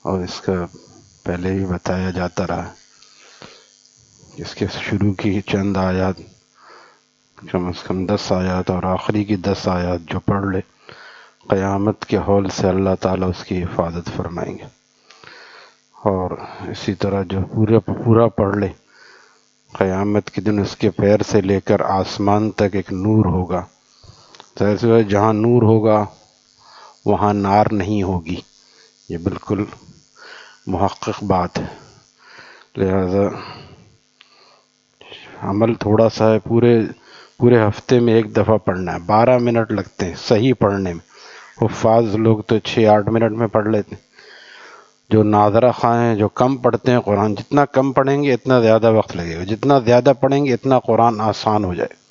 اور اس کا پہلے بھی بتایا جاتا رہا، اس کے شروع کی چند آیات، کم از کم 10 آیات اور آخری کی 10 آیات جو پڑھ لے، قیامت کے ہول سے اللہ تعالیٰ اس کی حفاظت فرمائیں گے۔ اور اسی طرح جو پورا پڑھ لے، قیامت کے دن اس کے پیر سے لے کر آسمان تک ایک نور ہوگا۔ ظاہر سی بات، جہاں نور ہوگا وہاں نار نہیں ہوگی، یہ بالکل محقق بات ہے۔ لہذا عمل تھوڑا سا ہے، پورے ہفتے میں ایک دفعہ پڑھنا ہے، 12 منٹ لگتے ہیں صحیح پڑھنے میں۔ حفاظ لوگ تو 6-8 منٹ میں پڑھ لیتے ہیں۔ جو ناظرہ خواہ ہیں، جو کم پڑھتے ہیں قرآن، جتنا کم پڑھیں گے اتنا زیادہ وقت لگے گا، جتنا زیادہ پڑھیں گے اتنا قرآن آسان ہو جائے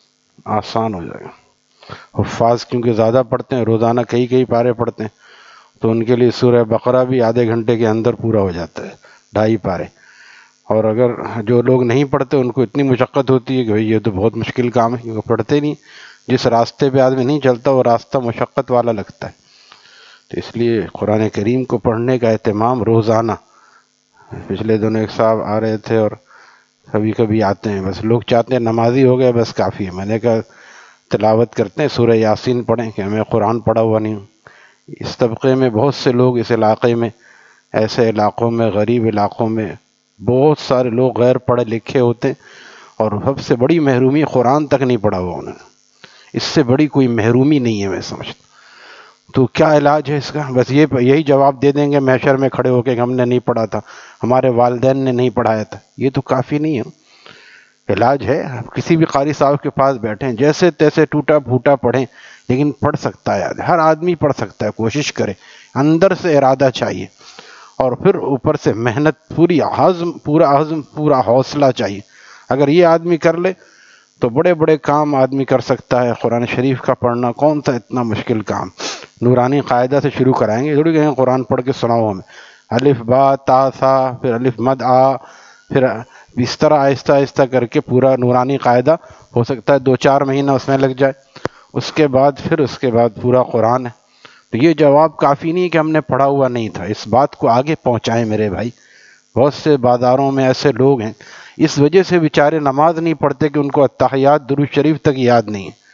گا۔ حفاظ کیونکہ زیادہ پڑھتے ہیں، روزانہ کئی پارے پڑھتے ہیں، تو ان کے لیے سورہ بقرہ بھی آدھے گھنٹے کے اندر پورا ہو جاتا ہے، 2.5 پارے۔ اور اگر جو لوگ نہیں پڑھتے ان کو اتنی مشقت ہوتی ہے کہ بھئی یہ تو بہت مشکل کام ہے، کیونکہ پڑھتے نہیں۔ جس راستے پہ آدمی نہیں چلتا وہ راستہ مشقت والا لگتا ہے۔ تو اس لیے قرآن کریم کو پڑھنے کا اہتمام روزانہ۔ پچھلے دنوں ایک صاحب آ رہے تھے اور کبھی آتے ہیں، بس لوگ چاہتے ہیں نمازی ہو گئے بس کافی ہے۔ میں نے کہا تلاوت کرتے ہیں، سورہ یاسین پڑھیں، کہ ہمیں قرآن پڑھا ہوا نہیں ہوں۔ اس طبقے میں بہت سے لوگ اس علاقے میں، ایسے علاقوں میں، غریب علاقوں میں بہت سارے لوگ غیر پڑھے لکھے ہوتے ہیں، اور سب سے بڑی محرومی قرآن تک نہیں پڑھا ہوا انہوں نے۔ اس سے بڑی کوئی محرومی نہیں ہے میں سمجھتا۔ تو کیا علاج ہے اس کا؟ بس یہی جواب دے دیں گے محشر میں کھڑے ہو کے کہ ہم نے نہیں پڑھا تھا، ہمارے والدین نے نہیں پڑھایا تھا۔ یہ تو کافی نہیں ہے۔ علاج ہے، آپ کسی بھی قاری صاحب کے پاس بیٹھیں، جیسے تیسے ٹوٹا پھوٹا پڑھیں، لیکن پڑھ سکتا ہے، ہر آدمی پڑھ سکتا ہے، کوشش کرے، اندر سے ارادہ چاہیے، اور پھر اوپر سے محنت، پورا عزم، پورا حوصلہ چاہیے۔ اگر یہ آدمی کر لے تو بڑے بڑے کام آدمی کر سکتا ہے۔ قرآن شریف کا پڑھنا کون سا اتنا مشکل کام؟ نورانی قاعدہ سے شروع کرائیں گے، تھوڑی کہیں قرآن پڑھ کے سناؤ ہمیں، الف با تا سا، پھر الف مد آ، پھر اس طرح آہستہ آہستہ کر کے پورا نورانی قاعدہ ہو سکتا ہے 2-4 مہینہ اس میں لگ جائے۔ اس کے بعد پورا قرآن ہے۔ تو یہ جواب کافی نہیں کہ ہم نے پڑھا ہوا نہیں تھا، اس بات کو آگے پہنچائیں میرے بھائی۔ بہت سے بازاروں میں ایسے لوگ ہیں، اس وجہ سے بیچارے نماز نہیں پڑھتے کہ ان کو التحیات درود شریف تک یاد نہیں ہے۔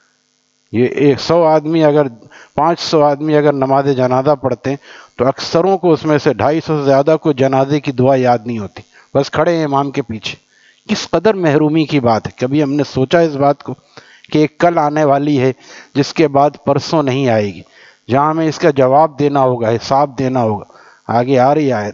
یہ 100 آدمی اگر 500 آدمی اگر نماز جنازہ پڑھتے ہیں تو اکثروں کو اس میں سے 250 سے زیادہ کو جنازے کی دعا یاد نہیں ہوتی، بس کھڑے ہیں امام کے پیچھے۔ کس قدر محرومی کی بات ہے! کبھی ہم نے سوچا اس بات کو کہ ایک کل آنے والی ہے جس کے بعد پرسوں نہیں آئے گی، جہاں ہمیں اس کا جواب دینا ہوگا، حساب دینا ہوگا۔ آگے آ رہی آیت،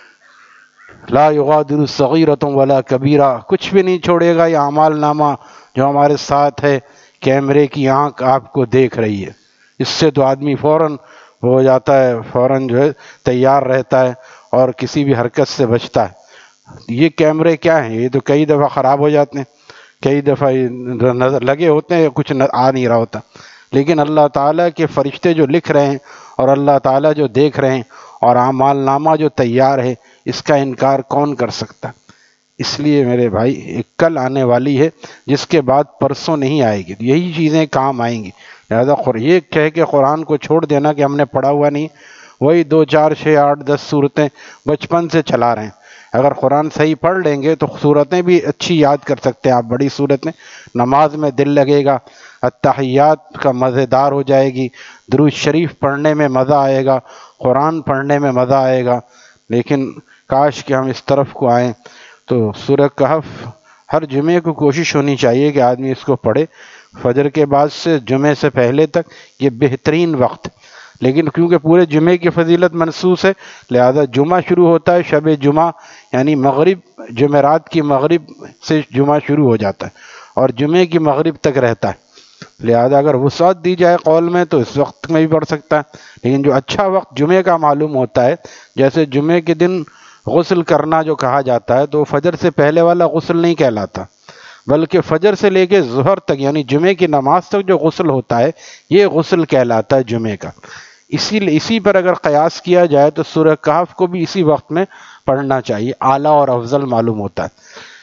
لا یغادر صغیرۃ ولا کبیرہ، کچھ بھی نہیں چھوڑے گا یہ اعمال نامہ جو ہمارے ساتھ ہے۔ کیمرے کی آنکھ آپ کو دیکھ رہی ہے، اس سے تو آدمی فوراً ہو جاتا ہے، فوراً جو ہے تیار رہتا ہے اور کسی بھی حرکت سے بچتا ہے۔ یہ کیمرے کیا ہیں؟ یہ تو کئی دفعہ خراب ہو جاتے ہیں، کئی دفعہ نظر لگے ہوتے ہیں، کچھ آ نہیں رہا ہوتا، لیکن اللہ تعالیٰ کے فرشتے جو لکھ رہے ہیں اور اللہ تعالیٰ جو دیکھ رہے ہیں اور اعمال نامہ جو تیار ہے، اس کا انکار کون کر سکتا؟ اس لیے میرے بھائی ایک کل آنے والی ہے جس کے بعد پرسوں نہیں آئے گی، یہی چیزیں کام آئیں گی۔ لہذا یہ کہہ کے قرآن کو چھوڑ دینا کہ ہم نے پڑھا ہوا نہیں، وہی 2 4 6 8 10 صورتیں بچپن سے چلا رہے ہیں۔ اگر قرآن صحیح پڑھ لیں گے تو صورتیں بھی اچھی یاد کر سکتے ہیں آپ، بڑی صورتیں، نماز میں دل لگے گا، التحیات کا مزیدار ہو جائے گی، درود شریف پڑھنے میں مزہ آئے گا، قرآن پڑھنے میں مزہ آئے گا۔ لیکن کاش کہ ہم اس طرف کو آئیں۔ تو سورہ کہف ہر جمعے کو کوشش ہونی چاہیے کہ آدمی اس کو پڑھے، فجر کے بعد سے جمعے سے پہلے تک یہ بہترین وقت۔ لیکن کیونکہ پورے جمعے کی فضیلت منصوص ہے، لہذا جمعہ شروع ہوتا ہے شب جمعہ، یعنی مغرب، جمعرات کی مغرب سے جمعہ شروع ہو جاتا ہے اور جمعے کی مغرب تک رہتا ہے۔ لہذا اگر وسعت دی جائے قول میں تو اس وقت میں بھی پڑھ سکتا ہے، لیکن جو اچھا وقت جمعے کا معلوم ہوتا ہے، جیسے جمعے کے دن غسل کرنا جو کہا جاتا ہے تو فجر سے پہلے والا غسل نہیں کہلاتا، بلکہ فجر سے لے کے ظہر تک، یعنی جمعے کی نماز تک جو غسل ہوتا ہے یہ غسل کہلاتا ہے جمعے کا۔ اسی پر اگر قیاس کیا جائے تو سورہ کہف کو بھی اسی وقت میں پڑھنا چاہیے، اعلیٰ اور افضل معلوم ہوتا ہے۔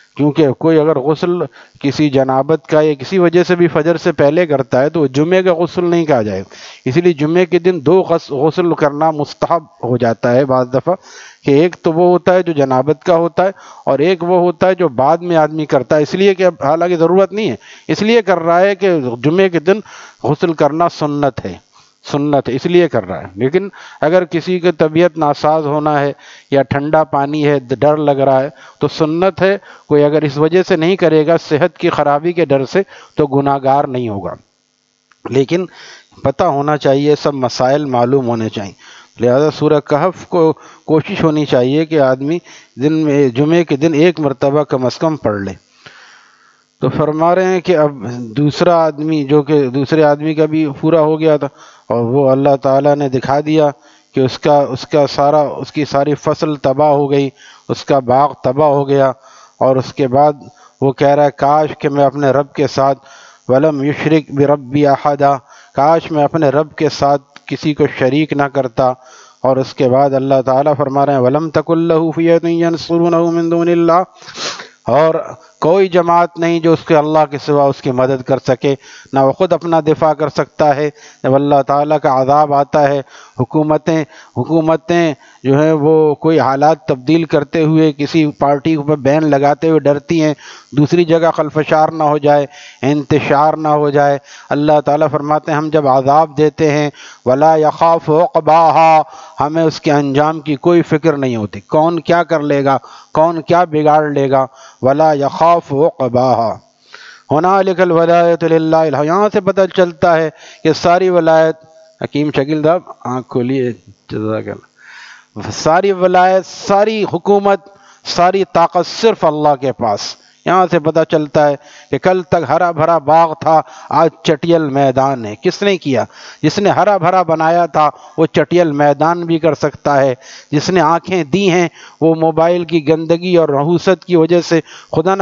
کیونکہ کوئی اگر غسل کسی جنابت کا یا کسی وجہ سے بھی فجر سے پہلے کرتا ہے تو جمعے کا غسل نہیں کہا جائے، اسی لیے جمعے کے دن دو غسل کرنا مستحب ہو جاتا ہے بعض دفعہ، کہ ایک تو وہ ہوتا ہے جو جنابت کا ہوتا ہے اور ایک وہ ہوتا ہے جو بعد میں آدمی کرتا ہے، اس لیے کہ حالانکہ ضرورت نہیں ہے، اس لیے کر رہا ہے کہ جمعے کے دن غسل کرنا سنت ہے، سنت ہے اس لیے کر رہا ہے۔ لیکن اگر کسی کی طبیعت ناساز ہونا ہے یا ٹھنڈا پانی ہے، ڈر لگ رہا ہے، تو سنت ہے، کوئی اگر اس وجہ سے نہیں کرے گا صحت کی خرابی کے ڈر سے تو گناہگار نہیں ہوگا، لیکن پتہ ہونا چاہیے، سب مسائل معلوم ہونے چاہیے۔ لہذا سورہ کہف کو کوشش ہونی چاہیے کہ آدمی دن میں جمعے کے دن ایک مرتبہ کم از کم پڑھ لے۔ تو فرما رہے ہیں کہ اب دوسرا آدمی جو کہ دوسرے آدمی کا بھی پورا ہو گیا تھا اور وہ اللہ تعالیٰ نے دکھا دیا کہ اس کی ساری فصل تباہ ہو گئی، اس کا باغ تباہ ہو گیا، اور اس کے بعد وہ کہہ رہا ہے کاش کہ میں اپنے رب کے ساتھ ولم یشرک بربی احدا، کاش میں اپنے رب کے ساتھ کسی کو شریک نہ کرتا۔ اور اس کے بعد اللہ تعالیٰ فرما رہے ہیں ولم تکن لہ فئۃ ینصرونہ من دون اللہ، اور کوئی جماعت نہیں جو اس کے اللہ کے سوا اس کی مدد کر سکے، نہ وہ خود اپنا دفاع کر سکتا ہے۔ جب اللہ تعالیٰ کا عذاب آتا ہے، حکومتیں جو ہیں وہ کوئی حالات تبدیل کرتے ہوئے کسی پارٹی پر بین لگاتے ہوئے ڈرتی ہیں دوسری جگہ خلفشار نہ ہو جائے، انتشار نہ ہو جائے۔ اللہ تعالیٰ فرماتے ہیں ہم جب عذاب دیتے ہیں ولا یخاف عقباہا، ہمیں اس کے انجام کی کوئی فکر نہیں ہوتی، کون کیا کر لے گا، کون کیا بگاڑ لے گا۔ ولا یخاف عقباہا ہنالک الولایۃ للہ، یہاں سے پتہ چلتا ہے کہ ساری ولایت، حکیم شکیل صاحب آنکھ کھولیے جزاک اللہ، ساری ولایت، ساری حکومت، ساری طاقت صرف اللہ کے پاس۔ یہاں سے پتہ چلتا ہے کہ کل تک ہرا بھرا باغ تھا، آج چٹیل میدان ہے۔ کس نے کیا؟ جس نے ہرا بھرا بنایا تھا وہ چٹیل میدان بھی کر سکتا ہے۔ جس نے آنکھیں دی ہیں وہ موبائل کی گندگی اور نحوست کی وجہ سے خدا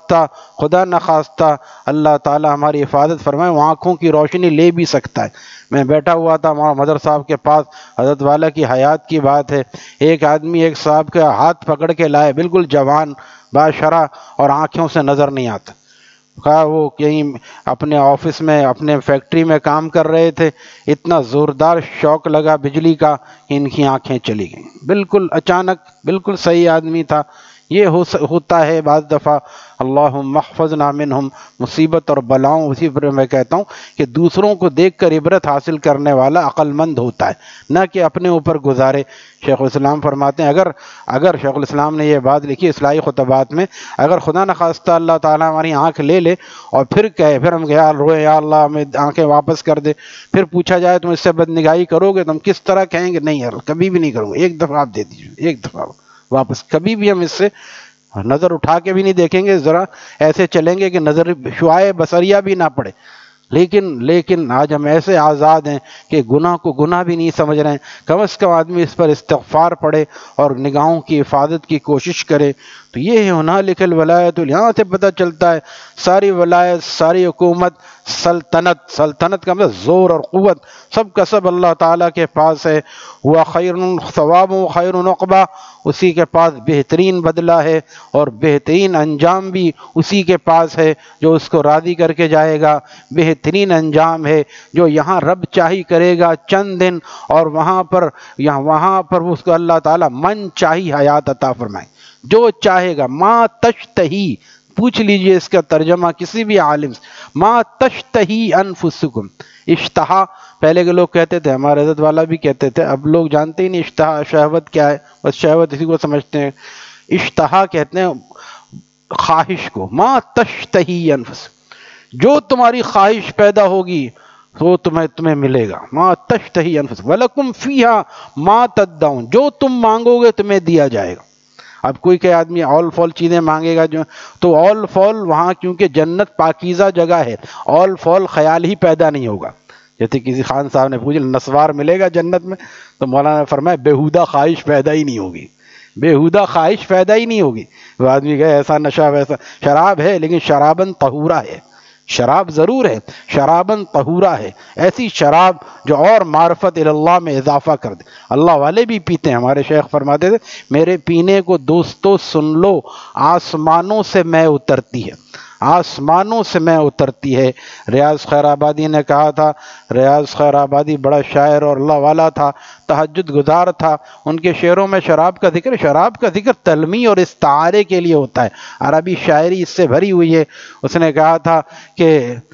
نخواستہ اللہ تعالی ہماری حفاظت فرمائے، وہ آنکھوں کی روشنی لے بھی سکتا ہے۔ میں بیٹھا ہوا تھا وہاں مدر صاحب کے پاس، حضرت والا کی حیات کی بات ہے، ایک آدمی ایک صاحب کا ہاتھ پکڑ کے لائے، بالکل جوان باشرہ، اور آنکھوں سے نظر نہیں آتا۔ کہا وہ کہیں اپنے آفس میں اپنے فیکٹری میں کام کر رہے تھے، اتنا زوردار شوق لگا بجلی کا کہ ان کی آنکھیں چلی گئیں، بالکل اچانک، بالکل صحیح آدمی تھا۔ یہ ہوتا ہے بعض دفعہ، اللہم احفظنا منہم، مصیبت اور بلاؤں۔ اسی پر میں کہتا ہوں کہ دوسروں کو دیکھ کر عبرت حاصل کرنے والا عقل مند ہوتا ہے، نہ کہ اپنے اوپر گزارے۔ شیخ الاسلام فرماتے ہیں اگر شیخ الاسلام نے یہ بات لکھی اصلاحی خطبات میں، اگر خدا نخواستہ اللہ تعالیٰ ہماری آنکھ لے لے اور پھر ہم روئے یا اللہ ہمیں آنکھیں واپس کر دے، پھر پوچھا جائے تم اس سے بدنگاہی کرو گے، تم کس طرح کہیں گے نہیں یار کبھی بھی نہیں کروں گا، ایک دفعہ آپ دے دیجیے، ایک دفعہ واپس، کبھی بھی ہم اس سے نظر اٹھا کے بھی نہیں دیکھیں گے، ذرا ایسے چلیں گے کہ نظر شعاع بصریہ بھی نہ پڑے۔ لیکن آج ہم ایسے آزاد ہیں کہ گناہ کو گناہ بھی نہیں سمجھ رہے ہیں۔ کم از کم آدمی اس پر استغفار پڑھے اور نگاہوں کی حفاظت کی کوشش کرے۔ تو یہ ہے ہنالک الولایۃ، یہاں سے پتہ چلتا ہے ساری ولایت، ساری حکومت، سلطنت کا مطلب زور اور قوت، سب کا سب اللہ تعالیٰ کے پاس ہے۔ ہوا خیر ثواب و خیر عقبہ، اسی کے پاس بہترین بدلہ ہے اور بہترین انجام بھی اسی کے پاس ہے جو اس کو راضی کر کے جائے گا۔ بہترین انجام ہے جو یہاں رب چاہی کرے گا چند دن، اور وہاں پر اس کو اللہ تعالیٰ من چاہی حیات عطا فرمائے، جو چاہے گا۔ ما تشتہی، پوچھ لیجئے اس کا ترجمہ کسی بھی عالم سے، ما تشتہی انفسکم، اشتہا پہلے کے لوگ کہتے تھے، ہمارے حضرت والا بھی کہتے تھے، اب لوگ جانتے ہی نہیں اشتہا شہوت کیا ہے، بس شہوت اسی کو سمجھتے ہیں۔ اشتہا کہتے ہیں خواہش کو، ما تشتہی انفسکم، جو تمہاری خواہش پیدا ہوگی وہ تمہیں ملے گا۔ ما تشتہی انفسکم ولکم فیہا ما تدعون، جو تم مانگو گے تمہیں دیا جائے گا۔ اب کوئی کہ آدمی آل فال چیزیں مانگے گا تو آل فال وہاں، کیونکہ جنت پاکیزہ جگہ ہے، آل فال خیال ہی پیدا نہیں ہوگا۔ جیسے کسی خان صاحب نے پوچھا نسوار ملے گا جنت میں، تو مولانا نے فرمایا بےہودہ خواہش پیدا ہی نہیں ہوگی، بےہودہ خواہش پیدا ہی نہیں ہوگی۔ وہ آدمی کہے ایسا نشہ ویسا، شراب ہے لیکن شرابن طہورا ہے، شراب ضرور ہے، شرابن طہورا ہے، ایسی شراب جو اور معرفت اللہ میں اضافہ کر دے۔ اللہ والے بھی پیتے ہیں، ہمارے شیخ فرماتے تھے میرے پینے کو دوستو سن لو، آسمانوں سے میں اترتی ہے، آسمانوں سے میں اترتی ہے۔ ریاض خیر آبادی نے کہا تھا، ریاض خیر آبادی بڑا شاعر اور اللہ والا تھا، تہجد گزار تھا، ان کے شعروں میں شراب کا ذکر تلمیح اور استعارے کے لیے ہوتا ہے، عربی شاعری اس سے بھری ہوئی ہے۔ اس نے کہا تھا کہ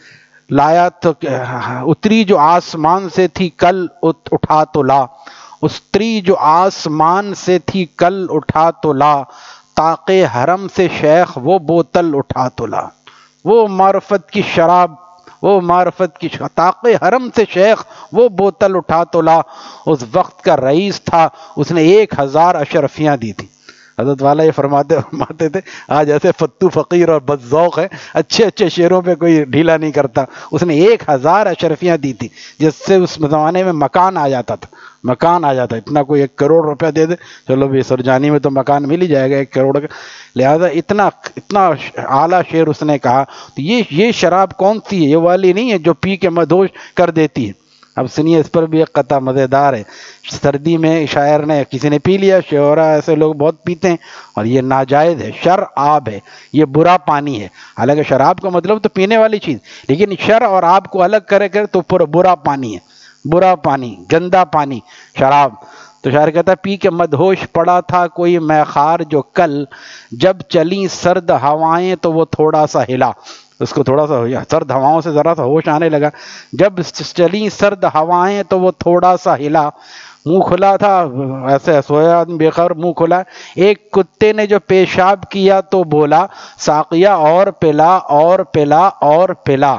لایا تو اتری جو آسمان سے تھی کل اٹھا تو لا، اتری جو آسمان سے تھی کل اٹھا تو لا، طاقِ حرم سے شیخ وہ بوتل اٹھا تو لا۔ وہ معرفت کی شراب، وہ معرفت کی طاقِ حرم سے شیخ وہ بوتل اٹھا تو لا۔ اس وقت کا رئیس تھا، اس نے 1000 اشرفیاں دی تھی۔ حضرت والا یہ فرماتے تھے آج ایسے فتو فقیر اور بدذوق ہے، اچھے اچھے شعروں پہ کوئی ڈھیلا نہیں کرتا، اس نے 1000 اشرفیاں دی تھی، جس سے اس زمانے میں مکان آ جاتا تھا، مکان آ جاتا ہے۔ اتنا کوئی 1 کروڑ روپیہ دے دے، چلو بھی سرجانی میں تو مکان مل ہی جائے گا 1 کروڑ کا، لہذا اتنا اعلیٰ شعر اس نے کہا۔ تو یہ شراب کون سی ہے؟ یہ والی نہیں ہے جو پی کے مدہوش کر دیتی ہے۔ اب سنیے اس پر بھی ایک قطعہ مزیدار ہے۔ سردی میں شاعر نے، کسی نے پی لیا، شعرا ایسے لوگ بہت پیتے ہیں، اور یہ ناجائز ہے، شر آب ہے، یہ برا پانی ہے۔ حالانکہ شراب کا مطلب تو پینے والی چیز، لیکن شر اور آب کو الگ کرے تو برا پانی ہے، برا پانی، گندا پانی شراب۔ تو شاعر کہتا ہے پی کے مدہوش پڑا تھا کوئی میخار جو کل، جب چلی سرد ہوائیں تو وہ تھوڑا سا ہلا۔ اس کو تھوڑا سا سرد ہواؤں سے ذرا سا ہوش آنے لگا، جب چلی سرد ہوائیں تو وہ تھوڑا سا ہلا، منہ کھلا تھا، ایسے سویا آدمی بے خبر منہ کھلا، ایک کتے نے جو پیشاب کیا تو بولا ساقیا اور پلا اور پلا اور پلا۔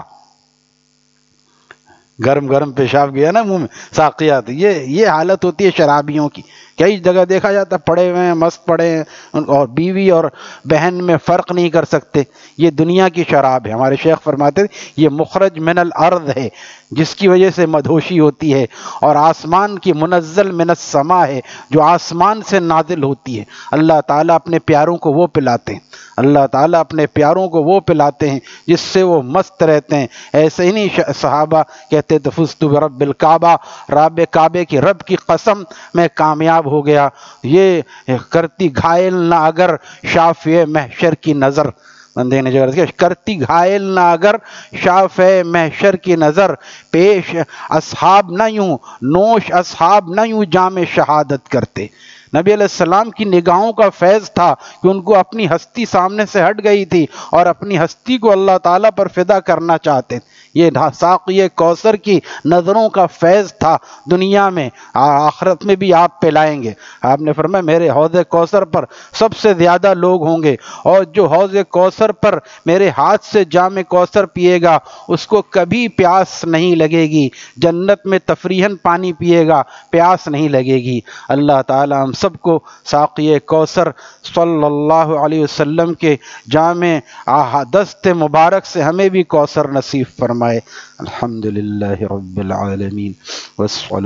گرم گرم پیشاب گیا نا منہ میں، ساقیات، یہ حالت ہوتی ہے شرابیوں کی۔ کئی جگہ دیکھا جاتا ہے پڑے ہوئے ہیں، مست پڑے ہیں، اور بیوی اور بہن میں فرق نہیں کر سکتے۔ یہ دنیا کی شراب ہے۔ ہمارے شیخ فرماتے ہیں یہ مخرج من الارض ہے، جس کی وجہ سے مدہوشی ہوتی ہے، اور آسمان کی منزل من السما ہے، جو آسمان سے نازل ہوتی ہے۔ اللہ تعالیٰ اپنے پیاروں کو وہ پلاتے ہیں، اللہ تعالیٰ اپنے پیاروں کو وہ پلاتے ہیں جس سے وہ مست رہتے ہیں۔ ایسے ہی نہیں صحابہ کہتے تھے فزت برب الکعبہ، رب کعبے کی رب کی قسم میں کامیاب ہو گیا۔ یہ کرتی گھائل نہ اگر شافع محشر کی نظر، بندے نے جو کیا کرتی گھائل نہ اگر شافع محشر کی نظر، پیش اصحاب نہ یوں نوش اصحاب نہ یوں جام شہادت کرتے۔ نبی علیہ السلام کی نگاہوں کا فیض تھا کہ ان کو اپنی ہستی سامنے سے ہٹ گئی تھی، اور اپنی ہستی کو اللہ تعالیٰ پر فدا کرنا چاہتے تھے۔ یہ ساقی کوثر کی نظروں کا فیض تھا دنیا میں، آخرت میں بھی آپ پلائیں گے۔ آپ نے فرمایا میرے حوض کوثر پر سب سے زیادہ لوگ ہوں گے، اور جو حوض کوثر پر میرے ہاتھ سے جام کوثر پیے گا اس کو کبھی پیاس نہیں لگے گی، جنت میں تفریحاً پانی پیے گا، پیاس نہیں لگے گی۔ اللہ تعالی ہم سب کو ساقی کوثر صلی اللہ علیہ وسلم کے جامع دست مبارک سے ہمیں بھی کوثر نصیب فرمائے۔ الحمدللہ رب العالمین والصلاة